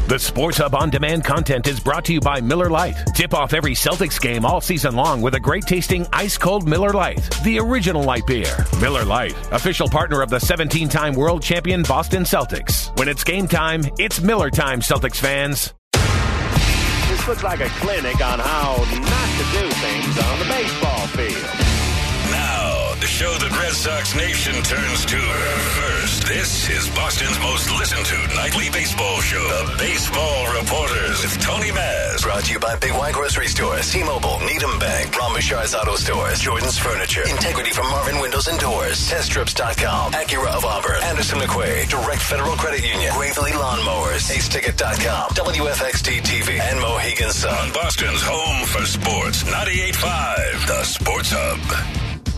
The Sports Hub on-demand content is brought to you by Miller Lite. Tip off every Celtics game all season long with a great-tasting ice-cold Miller Lite, the original light beer. Miller Lite, official partner of the 17-time world champion Boston Celtics. When it's game time, it's Miller time, Celtics fans. This looks like a clinic on how not to do things on the baseball field. Now, the show that Red Sox Nation turns to first. This is Boston's most listened to nightly baseball show, The Baseball Reporters with Tony Maz. Brought to you by Big Y Grocery Stores, T-Mobile, Needham Bank, Ron Bouchard's Auto Stores, Jordan's Furniture, Integrity from Marvin Windows and Doors, TestTrips.com, Acura of Auburn, Anderson McQuaid, Direct Federal Credit Union, Gravely Lawnmowers, AceTicket.com, WFXT TV, and Mohegan Sun. On Boston's home for sports, 98.5, The Sports Hub.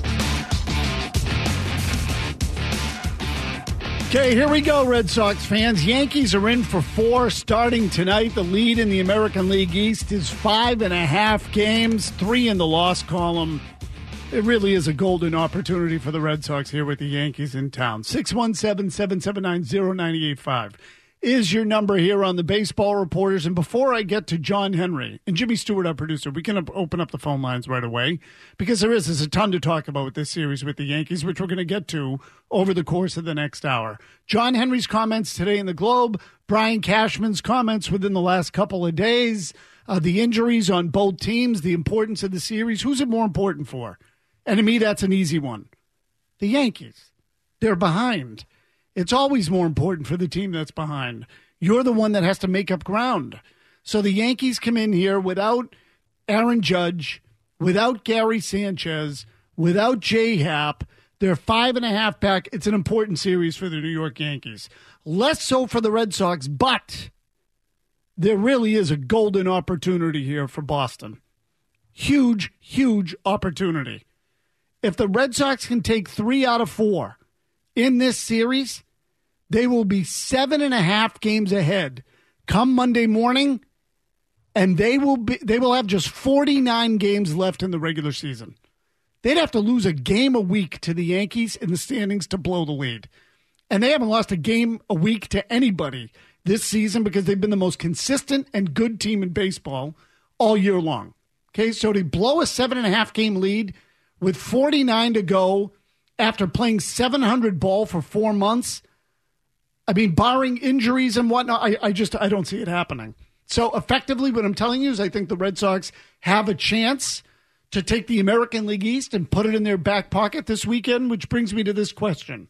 Okay, here we go, Red Sox fans. Yankees are in for 4 starting tonight. The lead in the American League East is 5.5 games, 3 in the loss column. It really is a golden opportunity for the Red Sox here with the Yankees in town. 617-779-0985 is your number here on the Baseball Reporters. And before I get to John Henry and Jimmy Stewart, our producer, we can open up the phone lines right away because there's a ton to talk about with this series with the Yankees, which we're going to get to over the course of the next hour. John Henry's comments today in the Globe, Brian Cashman's comments within the last couple of days, the injuries on both teams, the importance of the series. Who's it more important for? And to me, that's an easy one. The Yankees. They're behind. It's always more important for the team that's behind. You're the one that has to make up ground. So the Yankees come in here without Aaron Judge, without Gary Sanchez, without J-Happ. They're 5.5 back. It's an important series for the New York Yankees. Less so for the Red Sox, but there really is a golden opportunity here for Boston. Huge, huge opportunity. If the Red Sox can take 3 out of 4 in this series, they will be 7.5 games ahead come Monday morning, and they will have just 49 games left in the regular season. They'd have to lose a game a week to the Yankees in the standings to blow the lead. And they haven't lost a game a week to anybody this season because they've been the most consistent and good team in baseball all year long. Okay, so to blow a 7.5 game lead with 49 to go after playing 700 ball for 4 months, I mean, barring injuries and whatnot, I don't see it happening. So effectively, what I'm telling you is I think the Red Sox have a chance to take the American League East and put it in their back pocket this weekend, which brings me to this question.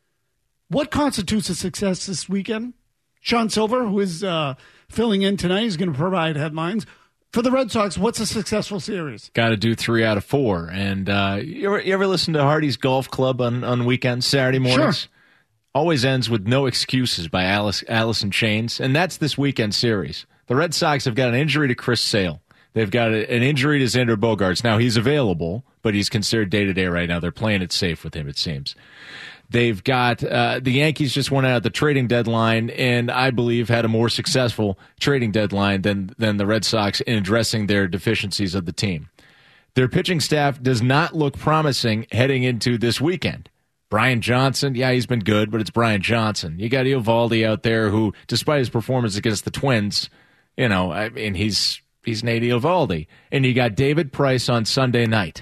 What constitutes a success this weekend? Sean Silver, who is filling in tonight, is going to provide headlines. For the Red Sox, what's a successful series? Got to do 3 out of 4. And you ever listen to Hardy's Golf Club on weekends, Saturday mornings? Sure. Always ends with No Excuses by Alice in Chains. And that's this weekend series. The Red Sox have got an injury to Chris Sale. They've got an injury to Xander Bogaerts. Now, he's available, but he's considered day-to-day right now. They're playing it safe with him, it seems. They've got the Yankees just went out at the trading deadline and I believe had a more successful trading deadline than the Red Sox in addressing their deficiencies of the team. Their pitching staff does not look promising heading into this weekend. Brian Johnson, yeah, he's been good, but it's Brian Johnson. You got Eovaldi out there who, despite his performance against the Twins, you know, I mean, he's Nate Eovaldi. And you got David Price on Sunday night.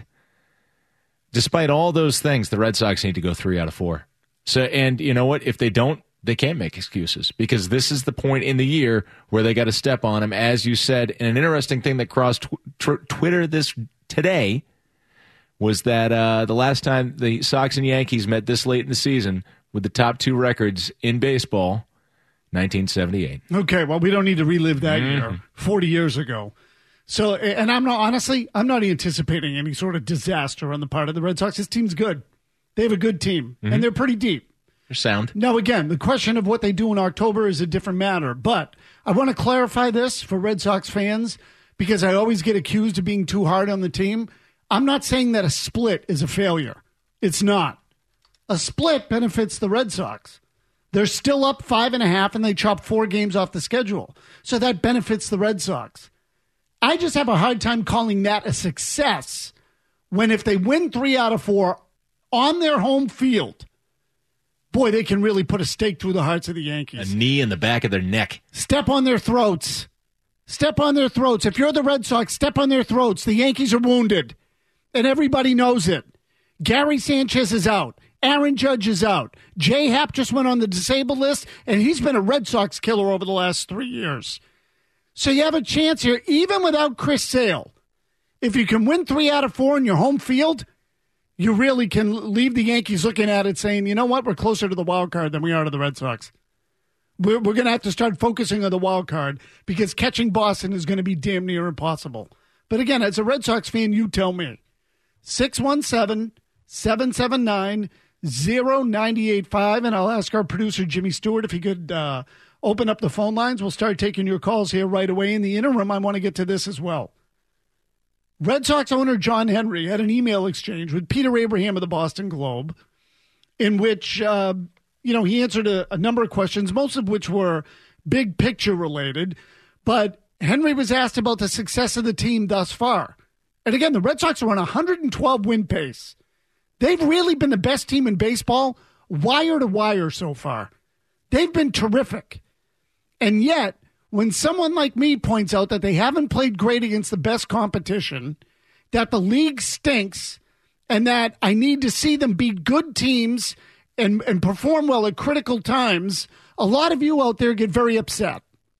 Despite all those things, the Red Sox need to go 3 out of 4. So, and you know what? If they don't, they can't make excuses because this is the point in the year where they got to step on them, as you said. And an interesting thing that crossed Twitter today was that the last time the Sox and Yankees met this late in the season with the top 2 records in baseball, 1978. Okay, well, we don't need to relive that year, 40 years ago. So, and I'm not anticipating any sort of disaster on the part of the Red Sox. This team's good. They have a good team, and they're pretty deep. They're sound. Now, again, the question of what they do in October is a different matter. But I want to clarify this for Red Sox fans because I always get accused of being too hard on the team. I'm not saying that a split is a failure. It's not. A split benefits the Red Sox. They're still up 5.5, and they chopped 4 games off the schedule. So that benefits the Red Sox. I just have a hard time calling that a success when if they win 3 out of 4 on their home field, boy, they can really put a stake through the hearts of the Yankees. A knee in the back of their neck. Step on their throats. Step on their throats. If you're the Red Sox, step on their throats. The Yankees are wounded, and everybody knows it. Gary Sanchez is out. Aaron Judge is out. Jay Happ just went on the disabled list, and he's been a Red Sox killer over the last 3 years. So you have a chance here, even without Chris Sale. If you can win 3 out of 4 in your home field, you really can leave the Yankees looking at it saying, you know what, we're closer to the wild card than we are to the Red Sox. We're going to have to start focusing on the wild card because catching Boston is going to be damn near impossible. But again, as a Red Sox fan, you tell me. 617-779-0985, and I'll ask our producer, Jimmy Stewart, if he could open up the phone lines. We'll start taking your calls here right away. In the interim, I want to get to this as well. Red Sox owner John Henry had an email exchange with Peter Abraham of the Boston Globe in which, he answered a number of questions, most of which were big picture related. But Henry was asked about the success of the team thus far. And again, the Red Sox are on a 112-win pace. They've really been the best team in baseball, wire to wire so far. They've been terrific. And yet, when someone like me points out that they haven't played great against the best competition, that the league stinks, and that I need to see them beat good teams and perform well at critical times, a lot of you out there get very upset.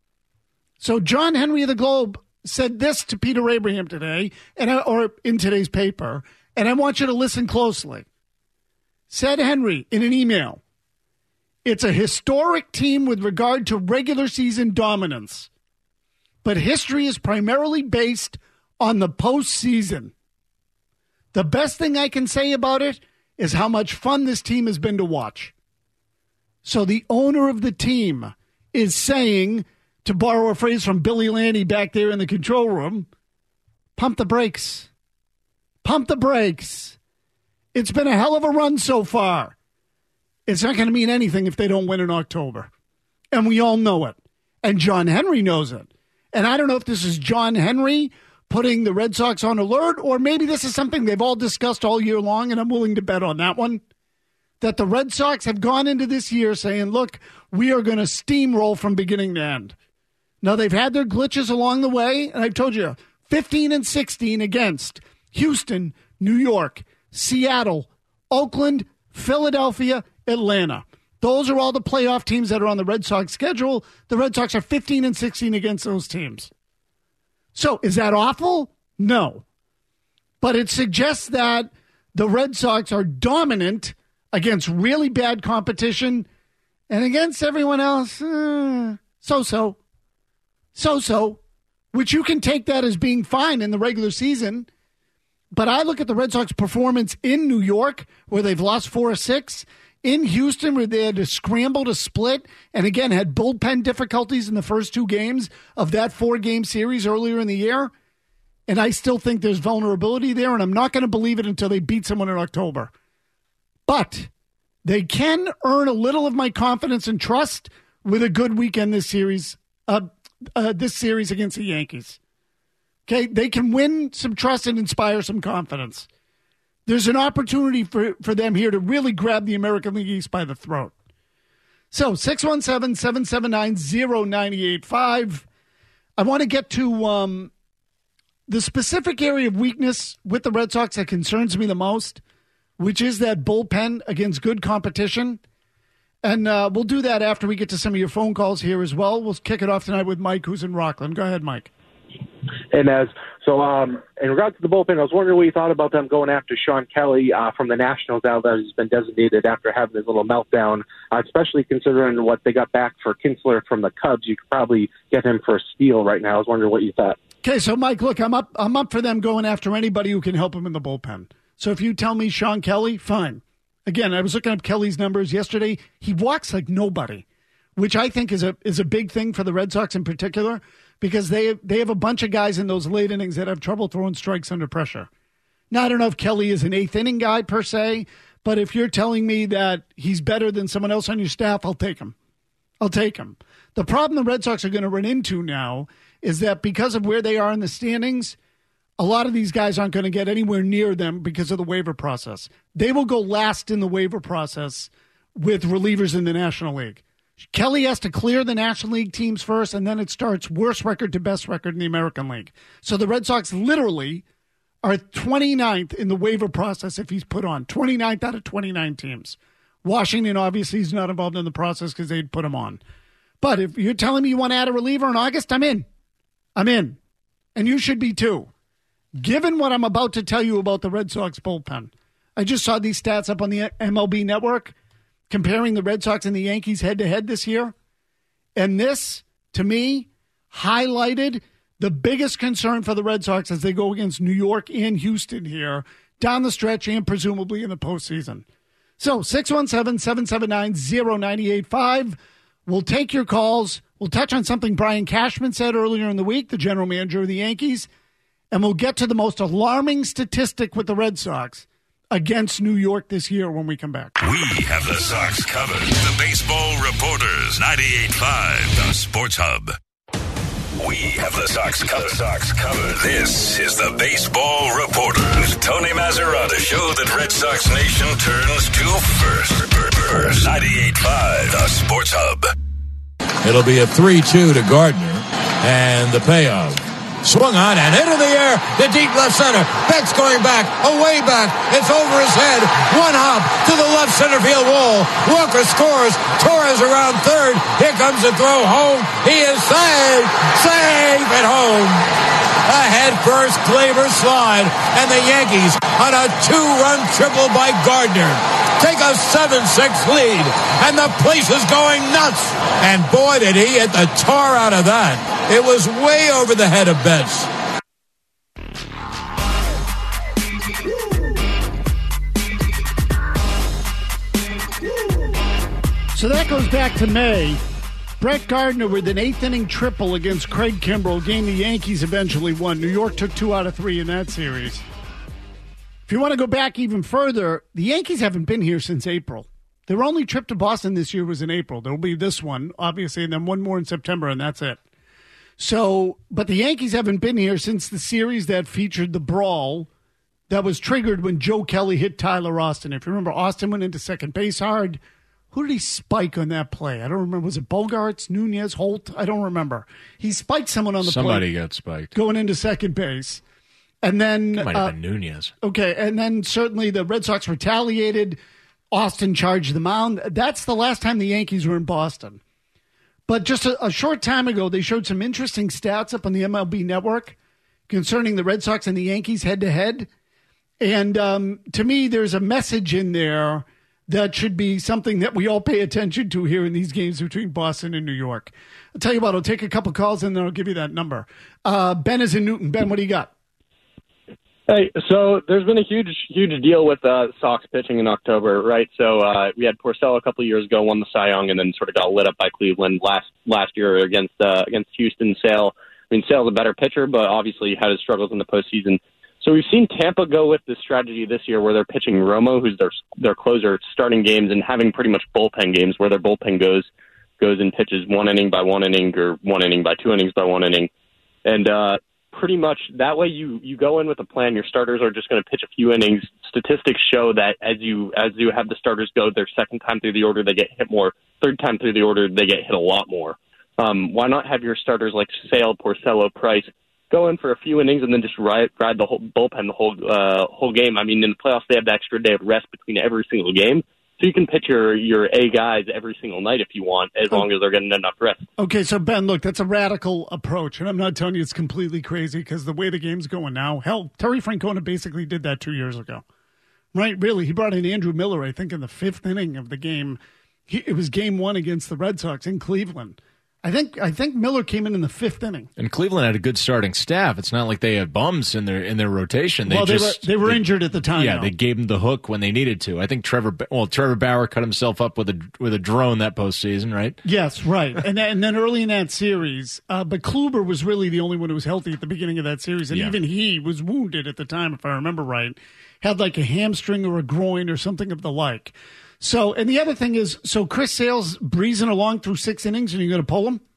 So John Henry of the Globe said this to Peter Abraham today, or in today's paper, and I want you to listen closely. Said Henry in an email, "It's a historic team with regard to regular season dominance, but history is primarily based on the postseason. The best thing I can say about it is how much fun this team has been to watch." So the owner of the team is saying, to borrow a phrase from Billy Lanny back there in the control room, pump the brakes. Pump the brakes. It's been a hell of a run so far. It's not going to mean anything if they don't win in October. And we all know it. And John Henry knows it. And I don't know if this is John Henry putting the Red Sox on alert, or maybe this is something they've all discussed all year long, and I'm willing to bet on that one, that the Red Sox have gone into this year saying, look, we are going to steamroll from beginning to end. Now, they've had their glitches along the way, and I've told you, 15-16 against Houston, New York, Seattle, Oakland, Philadelphia, Atlanta. Those are all the playoff teams that are on the Red Sox schedule. The Red Sox are 15-16 against those teams. So is that awful? No. But it suggests that the Red Sox are dominant against really bad competition, and against everyone else, so-so. So-so, which you can take that as being fine in the regular season. But I look at the Red Sox performance in New York, where they've lost 4 of 6, in Houston, where they had to scramble to split, and again had bullpen difficulties in the first 2 games of that 4-game series earlier in the year. And I still think there's vulnerability there, and I'm not going to believe it until they beat someone in October. But they can earn a little of my confidence and trust with a good weekend this series against the Yankees. Okay, they can win some trust and inspire some confidence. There's an opportunity for them here to really grab the American League East by the throat. So 617-779-0985. I want to get to the specific area of weakness with the Red Sox that concerns me the most, which is that bullpen against good competition. And we'll do that after we get to some of your phone calls here as well. We'll kick it off tonight with Mike, who's in Rockland. Go ahead, Mike. Hey, Nez. So in regards to the bullpen, I was wondering what you thought about them going after Sean Kelly from the Nationals now that he's been designated after having his little meltdown, especially considering what they got back for Kinsler from the Cubs. You could probably get him for a steal right now. I was wondering what you thought. Okay, so, Mike, look, I'm up for them going after anybody who can help him in the bullpen. So if you tell me Sean Kelly, fine. Again, I was looking up Kelly's numbers yesterday. He walks like nobody, which I think is a big thing for the Red Sox in particular, because they have a bunch of guys in those late innings that have trouble throwing strikes under pressure. Now, I don't know if Kelly is an 8th inning guy per se, but if you're telling me that he's better than someone else on your staff, I'll take him. I'll take him. The problem the Red Sox are going to run into now is that because of where they are in the standings, a lot of these guys aren't going to get anywhere near them because of the waiver process. They will go last in the waiver process with relievers in the National League. Kelly has to clear the National League teams first, and then it starts worst record to best record in the American League. So the Red Sox literally are 29th in the waiver process if he's put on. 29th out of 29 teams. Washington, obviously, is not involved in the process because they'd put him on. But if you're telling me you want to add a reliever in August, I'm in. I'm in. And you should be too. Given what I'm about to tell you about the Red Sox bullpen, I just saw these stats up on the MLB Network comparing the Red Sox and the Yankees head-to-head this year. And this, to me, highlighted the biggest concern for the Red Sox as they go against New York and Houston here down the stretch and presumably in the postseason. So 617-779-0985. We'll take your calls. We'll touch on something Brian Cashman said earlier in the week, the general manager of the Yankees, and we'll get to the most alarming statistic with the Red Sox against New York this year when we come back. We have the Sox covered. The Baseball Reporters, 98.5, the Sports Hub. We have the Sox covered. This is the Baseball Reporters. Tony Mazzara, the show that Red Sox Nation turns to first. 98.5, the Sports Hub. It'll be a 3-2 to Gardner, and the payoff. Swung on and into the air to deep left center. Beck's going back, away back. It's over his head. One hop to the left center field wall. Walker scores. Torres around third. Here comes the throw home. He is saved. Safe at home. A head-first Gleyber slide, and the Yankees on a 2-run triple by Gardner take a 7-6 lead, and the place is going nuts. And boy, did he hit the tar out of that. It was way over the head of Betts. So that goes back to May. Brett Gardner with an 8th-inning triple against Craig Kimbrell, a game the Yankees eventually won. New York took 2 out of 3 in that series. If you want to go back even further, the Yankees haven't been here since April. Their only trip to Boston this year was in April. There will be this one, obviously, and then one more in September, and that's it. So, but the Yankees haven't been here since the series that featured the brawl that was triggered when Joe Kelly hit Tyler Austin. If you remember, Austin went into second base hard. Who did he spike on that play? I don't remember. Was it Bogarts, Nunez, Holt? I don't remember. He spiked someone on the play. Somebody got spiked. Going into second base. And then... It might have been Nunez. Okay, and then certainly the Red Sox retaliated. Austin charged the mound. That's the last time the Yankees were in Boston. But just a short time ago, they showed some interesting stats up on the MLB Network concerning the Red Sox and the Yankees head-to-head. And to me, there's a message in there that should be something that we all pay attention to here in these games between Boston and New York. I'll tell you what, I'll take a couple calls and then I'll give you that number. Ben is in Newton. Ben, what do you got? Hey, so there's been a huge deal with Sox pitching in October, right? So we had Porcello a couple of years ago, won the Cy Young, and then sort of got lit up by Cleveland last year against Houston. Sale. I mean, Sale's a better pitcher, but obviously had his struggles in the postseason. So we've seen Tampa go with this strategy this year where they're pitching Romo, who's their closer, starting games and having pretty much bullpen games where their bullpen goes and pitches 1 inning by 1 inning or 1 inning by 2 innings by 1 inning. And pretty much that way you go in with a plan. Your starters are just going to pitch a few innings. Statistics show that as you have the starters go their second time through the order, they get hit more. Third time through the order, they get hit a lot more. Why not have your starters like Sale, Porcello, Price go in for a few innings and then just ride the whole bullpen the whole game? I mean, in the playoffs, they have the extra day of rest between every single game. So you can pitch your A guys every single night if you want, as long as they're getting enough rest. Okay, so Ben, look, that's a radical approach, and I'm not telling you it's completely crazy because the way the game's going now, hell, Terry Francona basically did that 2 years ago, right? Really, he brought in Andrew Miller, I think, in the 5th inning of the game. It was game 1 against the Red Sox in Cleveland. I think Miller came in the 5th inning. And Cleveland had a good starting staff. It's not like they had bums in their rotation. They were injured at the time. Yeah, though. They gave them the hook when they needed to. I think Trevor Bauer cut himself up with a drone that postseason, right? Yes, right. and then early in that series, but Kluber was really the only one who was healthy at the beginning of that series, and even he was wounded at the time, if I remember right. Had like a hamstring or a groin or something of the like. So, and the other thing is, so Chris Sale's breezing along through 6 innings and you're going to pull him?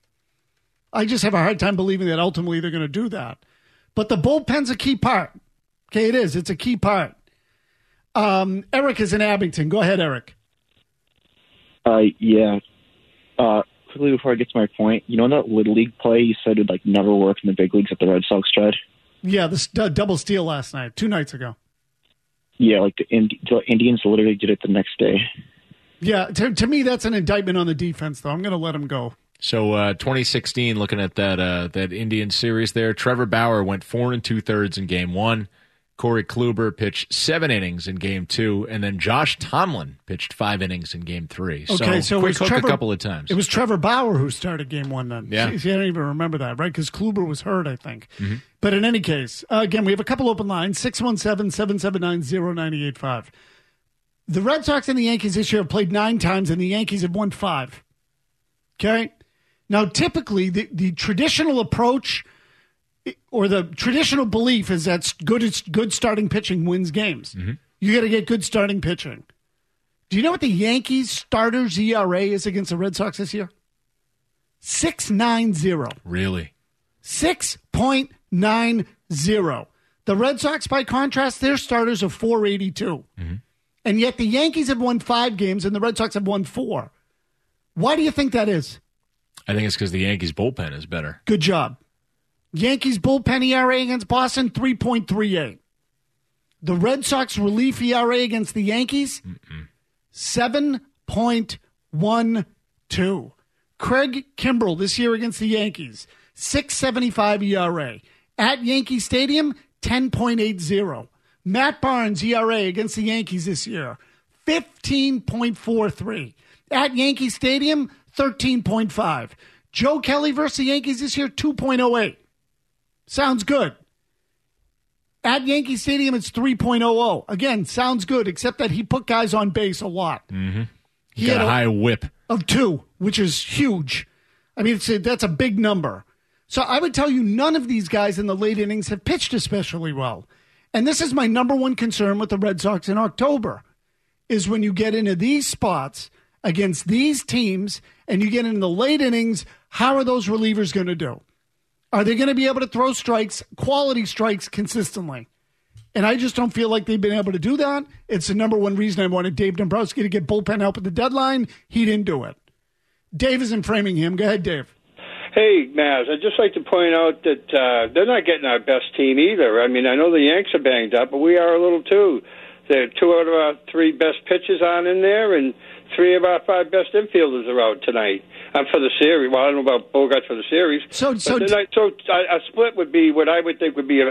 I just have a hard time believing that ultimately they're going to do that. But the bullpen's a key part. Okay, it is. It's a key part. Eric is in Abington. Go ahead, Eric. Yeah. Quickly before I get to my point, you know that Little League play you said would never work in the big leagues that the Red Sox tried? Yeah, this double steal last night, 2 nights ago. Yeah, the Indians literally did it the next day. Yeah, to me, that's an indictment on the defense, though. I'm going to let him go. So 2016, looking at that Indian series there, Trevor Bauer went 4 2/3 in Game 1. Corey Kluber pitched 7 innings in Game 2, and then Josh Tomlin pitched 5 innings in Game 3. Okay, so quick hook Trevor, a couple of times. It was Trevor Bauer who started Game 1 then. Yeah. See, I don't even remember that, right? Because Kluber was hurt, I think. Mm-hmm. But in any case, again, we have a couple open lines, 617-779-0985. The Red Sox and the Yankees this year have played 9 times, and the Yankees have won 5. Okay? Now, typically, the traditional approach or the traditional belief is that good starting pitching wins games. Mm-hmm. You got to get good starting pitching. Do you know what the Yankees starters ERA is against the Red Sox this year? 6.90. Really? 6.90. The Red Sox, by contrast, their starters are 4.82. Mm-hmm. And yet the Yankees have won 5 games and the Red Sox have won 4. Why do you think that is? I think it's because the Yankees' bullpen is better. Good job. Yankees bullpen ERA against Boston, 3.38. The Red Sox relief ERA against the Yankees, 7.12. Craig Kimbrell this year against the Yankees, 6.75 ERA. At Yankee Stadium, 10.80. Matt Barnes ERA against the Yankees this year, 15.43. At Yankee Stadium, 13.5. Joe Kelly versus the Yankees this year, 2.08. Sounds good. At Yankee Stadium, it's 3.00. Again, sounds good, except that he put guys on base a lot. Mm-hmm. He got had a high whip of 2, which is huge. I mean, that's a big number. So I would tell you none of these guys in the late innings have pitched especially well. And this is my number one concern with the Red Sox in October, is when you get into these spots against these teams and you get into the late innings, how are those relievers going to do? Are they going to be able to throw strikes, quality strikes, consistently? And I just don't feel like they've been able to do that. It's the number one reason I wanted Dave Dombrowski to get bullpen help at the deadline. He didn't do it. Dave is in Framingham. Go ahead, Dave. Hey, Maz, I'd just like to point out that they're not getting our best team either. I mean, I know the Yanks are banged up, but we are a little too. There are 2 out of our 3 best pitchers on in there, and 3 of our 5 best infielders are out tonight. For the series. Well, I don't know about Bogart for the series. So a split would be what I would think would be a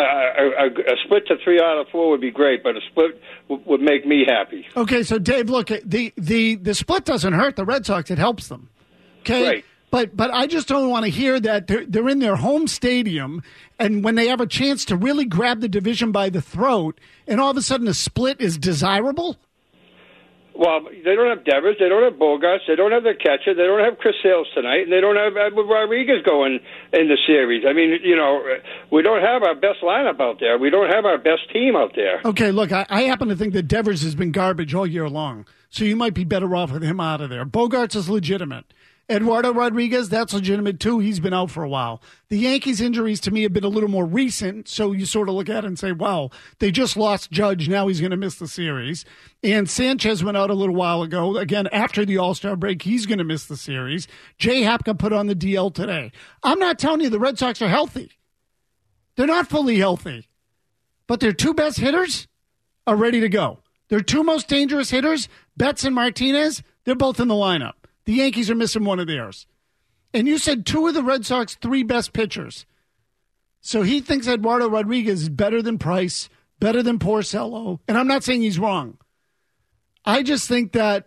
split to 3 out of 4 would be great, but a split would make me happy. Okay, so Dave, look, the split doesn't hurt the Red Sox; it helps them. Okay, right. But I just don't want to hear that they're in their home stadium, and when they have a chance to really grab the division by the throat, and all of a sudden a split is desirable. Well, they don't have Devers, they don't have Bogarts, they don't have their catcher, they don't have Chris Sales tonight, and they don't have Edward Rodriguez going in the series. I mean, we don't have our best lineup out there. We don't have our best team out there. Okay, look, I happen to think that Devers has been garbage all year long, so you might be better off with him out of there. Bogarts is legitimate. Eduardo Rodriguez, that's legitimate too. He's been out for a while. The Yankees' injuries to me have been a little more recent, so you sort of look at it and say, wow, they just lost Judge. Now he's going to miss the series. And Sanchez went out a little while ago. Again, after the All-Star break, he's going to miss the series. Jay Hapka put on the DL today. I'm not telling you the Red Sox are healthy. They're not fully healthy. But their 2 best hitters are ready to go. Their 2 most dangerous hitters, Betts and Martinez, they're both in the lineup. The Yankees are missing one of theirs. And you said 2 of the Red Sox 3 best pitchers. So he thinks Eduardo Rodriguez is better than Price, better than Porcello. And I'm not saying he's wrong. I just think that,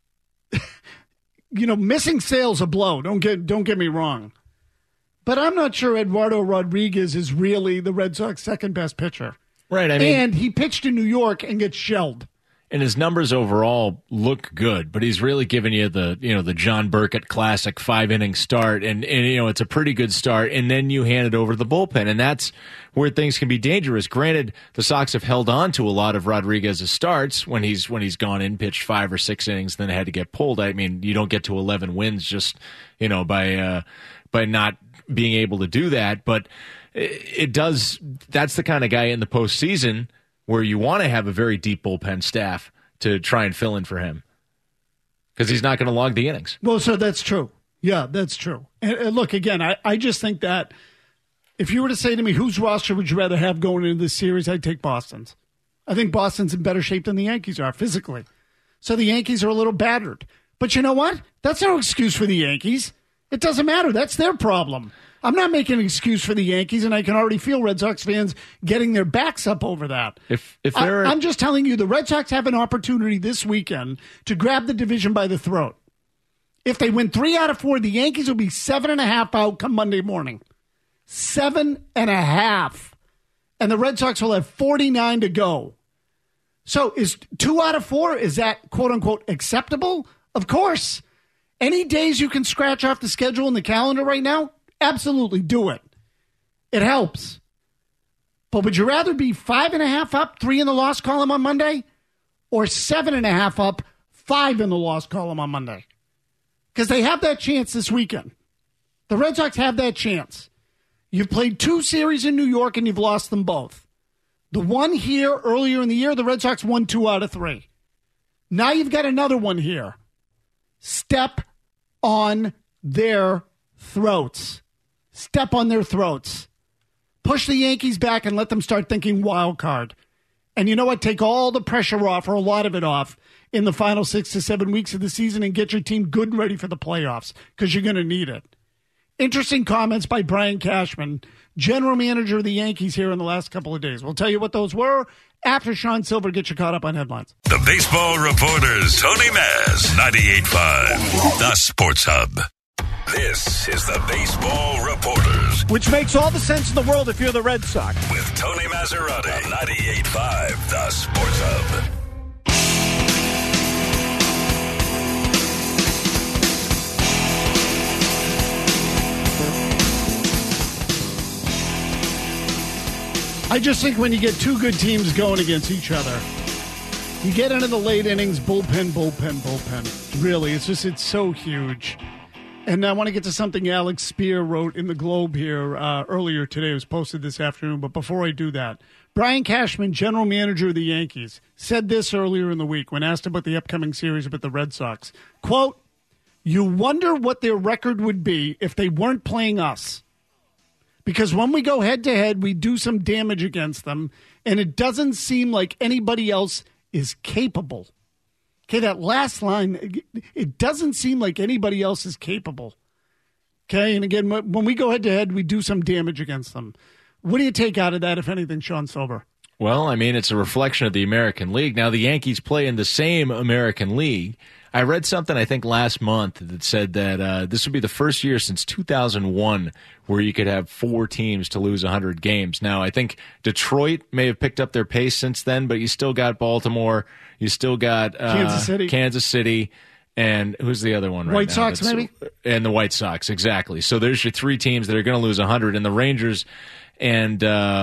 missing Sale's a blow. Don't get me wrong. But I'm not sure Eduardo Rodriguez is really the Red Sox second best pitcher. Right. I mean, and he pitched in New York and gets shelled. And his numbers overall look good, but he's really given you the John Burkett classic 5-inning start, and it's a pretty good start, and then you hand it over to the bullpen, and that's where things can be dangerous. Granted, the Sox have held on to a lot of Rodriguez's starts when he's gone in, pitched 5 or 6 innings, then had to get pulled. I mean, you don't get to 11 wins just by not being able to do that, but it does. That's the kind of guy in the postseason where you want to have a very deep bullpen staff to try and fill in for him. because he's not going to log the innings. Well, so that's true. Yeah, that's true. And look, again, I just think that if you were to say to me, whose roster would you rather have going into this series, I'd take Boston's. I think Boston's in better shape than the Yankees are physically. So the Yankees are a little battered. But you know what? That's no excuse for the Yankees. It doesn't matter. That's their problem. I'm not making an excuse for the Yankees, and I can already feel Red Sox fans getting their backs up over that. I'm just telling you, the Red Sox have an opportunity this weekend to grab the division by the throat. If they win 3 out of 4, the Yankees will be 7.5 out come Monday morning. 7.5. And the Red Sox will have 49 to go. So is 2 out of 4, is that quote-unquote acceptable? Of course. Any days you can scratch off the schedule in the calendar right now, absolutely do it. It helps. But would you rather be 5.5 up, 3 in the loss column on Monday, or 7.5 up, 5 in the loss column on Monday? Because they have that chance this weekend. The Red Sox have that chance. You've played 2 series in New York and you've lost them both. The one here earlier in the year, the Red Sox won 2 out of 3. Now you've got another one here. Step on their throats. Step on their throats. Push the Yankees back and let them start thinking wild card. And you know what? Take all the pressure off, or a lot of it off, in the final 6 to 7 weeks of the season and get your team good and ready for the playoffs, because you're going to need it. Interesting comments by Brian Cashman, general manager of the Yankees, here in the last couple of days. We'll tell you what those were after Sean Silver gets you caught up on headlines. The Baseball Reporters, Tony Maz, 98.5, the Sports Hub. This is the Baseball Reporters. Which makes all the sense in the world if you're the Red Sox. With Tony Maserati, 98.5, the Sports Hub. I just think when you get 2 good teams going against each other, you get into the late innings, bullpen. Really, it's so huge. And I want to get to something Alex Spear wrote in the Globe here earlier today. It was posted this afternoon. But before I do that, Brian Cashman, general manager of the Yankees, said this earlier in the week when asked about the upcoming series about the Red Sox. Quote, "You wonder what their record would be if they weren't playing us. Because when we go head-to-head, we do some damage against them, and it doesn't seem like anybody else is capable." Okay, that last line, it doesn't seem like anybody else is capable. Okay, and again, when we go head-to-head, we do some damage against them. What do you take out of that, if anything, Sean Silver? Well, I mean, it's a reflection of the American League. Now, the Yankees play in the same American League. I read something, I think, last month that said that this would be the first year since 2001 where you could have 4 teams to lose 100 games. Now, I think Detroit may have picked up their pace since then, but you still got Baltimore. You still got Kansas City. And who's the other one right now? White Sox, maybe? And the White Sox, exactly. So there's your 3 teams that are going to lose 100, and the Rangers and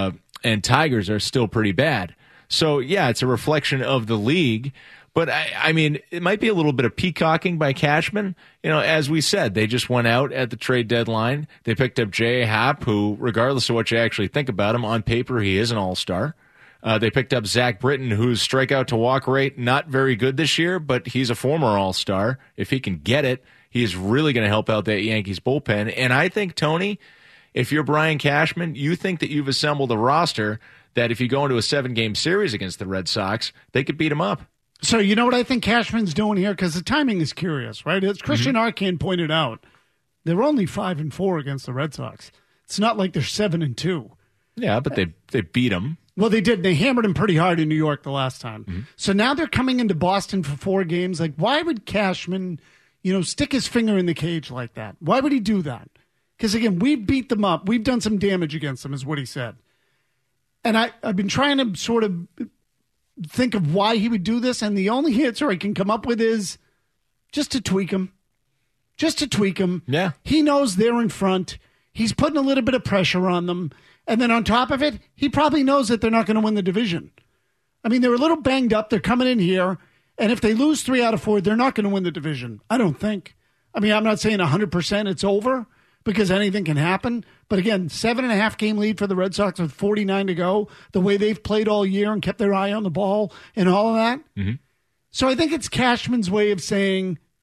Tigers are still pretty bad. So, yeah, it's a reflection of the league. But, I mean, it might be a little bit of peacocking by Cashman. You know, as we said, they just went out at the trade deadline. They picked up J.A. Happ, who, regardless of what you actually think about him, on paper he is an all-star. They picked up Zach Britton, whose strikeout-to-walk rate, not very good this year, but he's a former all-star. If he can get it, he is really going to help out that Yankees bullpen. And I think, Tony, if you're Brian Cashman, you think that you've assembled a roster that if you go into a 7-game series against the Red Sox, they could beat them up. So you know what I think Cashman's doing here? Because the timing is curious, right? As Christian Arcand pointed out, they're only 5-4 against the Red Sox. It's not like they're 7-2. Yeah, but they beat them. Well, they did. They hammered him pretty hard in New York the last time. So now they're coming into Boston for 4 games. Like, why would Cashman, stick his finger in the cage like that? Why would he do that? Because, again, we beat them up. We've done some damage against them, is what he said. And I've been trying to sort of think of why he would do this, and the only answer I can come up with is just to tweak him. Just to tweak him. Yeah. He knows they're in front. He's putting a little bit of pressure on them. And then on top of it, he probably knows that they're not going to win the division. I mean, they're a little banged up. They're coming in here. And if they lose 3 out of 4, they're not going to win the division. I don't think. I mean, I'm not saying 100% it's over, because anything can happen. But again, 7.5 game lead for the Red Sox with 49 to go, the way they've played all year and kept their eye on the ball and all of that. So I think it's Cashman's way of saying,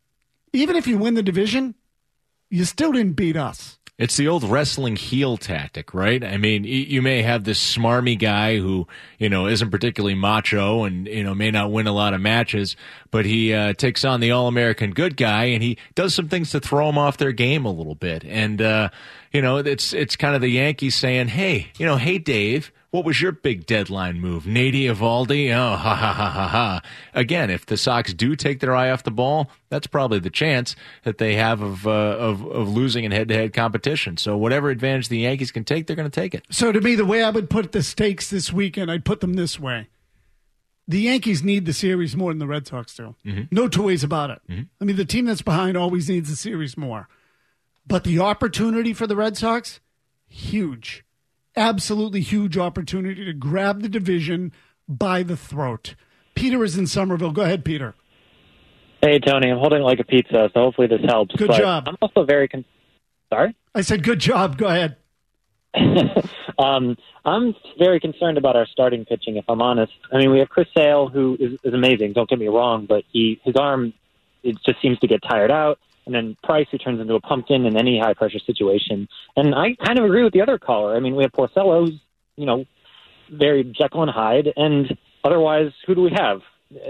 even if you win the division, you still didn't beat us. It's the old wrestling heel tactic, right? I mean, you may have this smarmy guy who, isn't particularly macho and, may not win a lot of matches, but he takes on the All-American good guy and he does some things to throw them off their game a little bit. And, it's kind of the Yankees saying, hey, hey, Dave, what was your big deadline move? Nady Eovaldi? Oh, ha, ha, ha, ha, ha. Again, if the Sox do take their eye off the ball, that's probably the chance that they have of losing in head-to-head competition. So whatever advantage the Yankees can take, they're going to take it. So to me, the way I would put the stakes this weekend, I'd put them this way. The Yankees need the series more than the Red Sox do. Mm-hmm. No two ways about it. Mm-hmm. I mean, the team that's behind always needs the series more. But the opportunity for the Red Sox, huge. Absolutely huge opportunity to grab the division by the throat. Peter is in Somerville. Go ahead, Peter. Hey, Tony. I'm holding like a pizza, so hopefully this helps. Good job. I'm also very sorry? I said good job. Go ahead. I'm very concerned about our starting pitching, if I'm honest. I mean, we have Chris Sale, who is amazing. Don't get me wrong, but his arm, it just seems to get tired out. And then Price, who turns into a pumpkin in any high-pressure situation. And I kind of agree with the other caller. I mean, we have Porcello, who's, very Jekyll and Hyde. And otherwise, who do we have?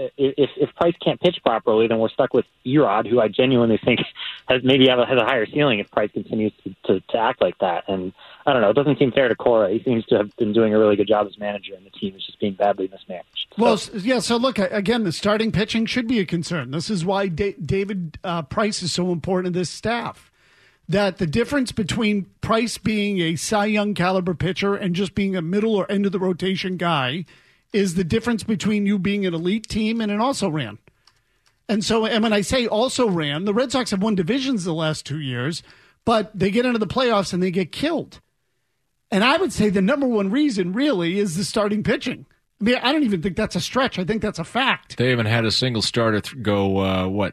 If Price can't pitch properly, then we're stuck with Erod, who I genuinely think has a higher ceiling if Price continues to act like that. And I don't know. It doesn't seem fair to Cora. He seems to have been doing a really good job as manager, and the team is just being badly mismanaged. Well, yeah, so look, again, the starting pitching should be a concern. This is why David Price is so important to this staff. That the difference between Price being a Cy Young caliber pitcher and just being a middle or end of the rotation guy is the difference between you being an elite team and an also-ran. And when I say also-ran, the Red Sox have won divisions the last 2 years, but they get into the playoffs and they get killed. And I would say the number one reason really is the starting pitching. I mean, I don't even think that's a stretch. I think that's a fact. They haven't had a single starter go,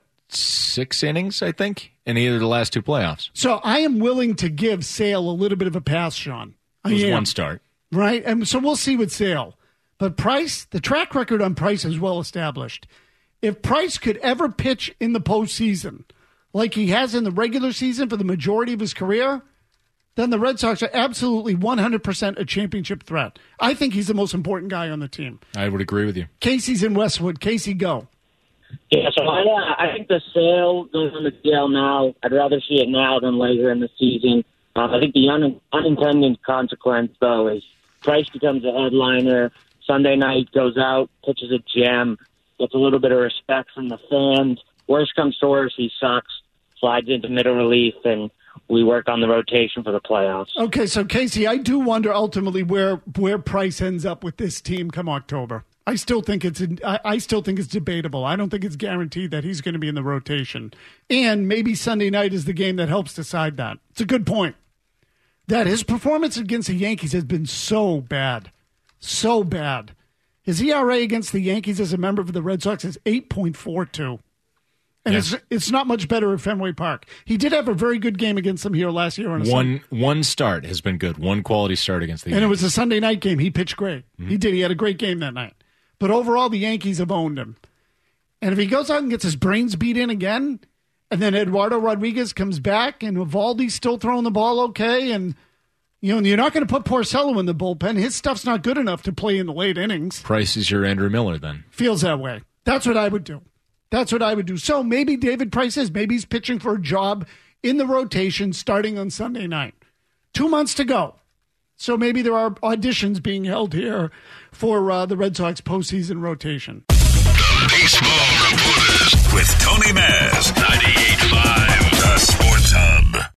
6 innings, I think, in either of the last 2 playoffs. So I am willing to give Sale a little bit of a pass, Sean. It was one start. Right? And so we'll see with Sale. But Price, the track record on Price is well established. If Price could ever pitch in the postseason like he has in the regular season for the majority of his career, then the Red Sox are absolutely 100% a championship threat. I think he's the most important guy on the team. I would agree with you. Casey's in Westwood. Casey, go. Yeah, so I think the Sale goes on the DL now. I'd rather see it now than later in the season. I think the unintended consequence, though, is Price becomes a headliner. Sunday night goes out, pitches a gem, gets a little bit of respect from the fans. Worst comes to worst, he sucks, slides into middle relief, and we work on the rotation for the playoffs. Okay, so Casey, I do wonder ultimately where Price ends up with this team come October. I still think it's debatable. I don't think it's guaranteed that he's going to be in the rotation. And maybe Sunday night is the game that helps decide that. It's a good point. That his performance against the Yankees has been so bad. So bad. His ERA against the Yankees as a member of the Red Sox is 8.42. And it's not much better at Fenway Park. He did have a very good game against them here last year. One start has been good. One quality start against the Yankees. And it was a Sunday night game. He pitched great. Mm-hmm. He did. He had a great game that night. But overall, the Yankees have owned him. And if he goes out and gets his brains beat in again, and then Eduardo Rodriguez comes back, and Eovaldi's still throwing the ball okay, and you're not going to put Porcello in the bullpen. His stuff's not good enough to play in the late innings. Price is your Andrew Miller, then. Feels that way. That's what I would do. So maybe David Price maybe he's pitching for a job in the rotation starting on Sunday night. 2 months to go. So maybe there are auditions being held here for the Red Sox postseason rotation. The Baseball Reporters with Tony Mann.